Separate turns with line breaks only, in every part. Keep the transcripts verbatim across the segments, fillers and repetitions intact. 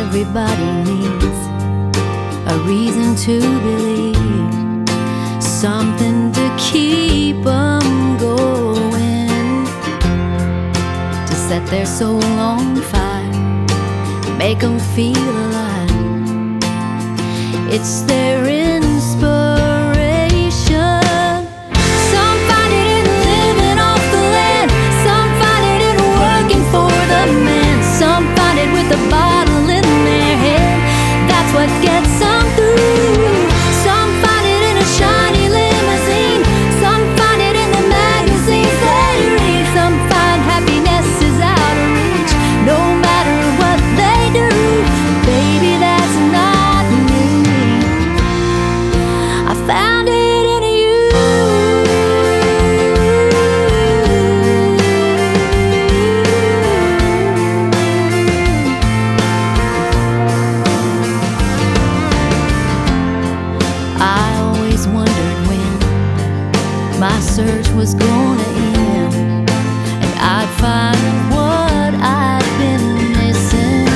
Everybody needs a reason to believe, something to keep them going, to set their soul on fire, make them feel alive. It's their inspiration. Some find it in living off the land, some find it in working for the man, some find it with a bottle in their hand. That's what gets them through. Some find it in a shiny limousine, some find it in the magazines they read, some find happiness is out of reach, no matter what they do. Baby, that's not me. I found it in you. I always wondered when my search was gonna end, and I'd find what I'd been missing.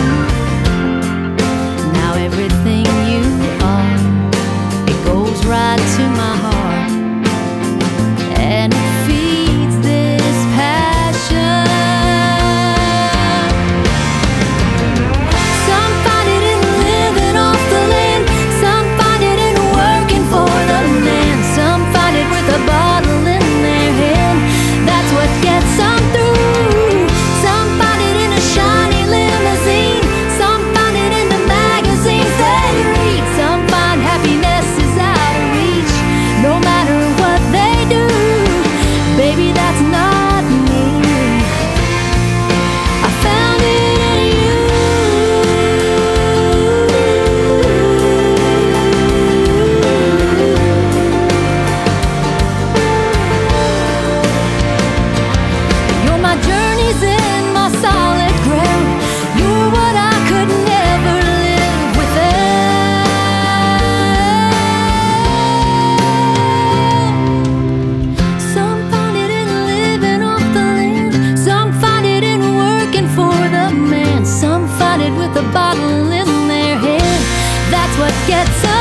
Now everything you are, it goes right to my heart, and it feeds this passion. Some find it in living off the land, some find it in working for the man, some find it with a bottle in their hand. That's what gets them through. Some find it in a shiny limousine, some find it in the magazines they read, some find happiness is out of reach, no matter what they do. Baby, that's not me. I found it in you. You're my journeys in my solid ground. You're what I could never live without. Some find it in living off the land, some find it in working for the man, some find it with a bottle in their hand. That's what gets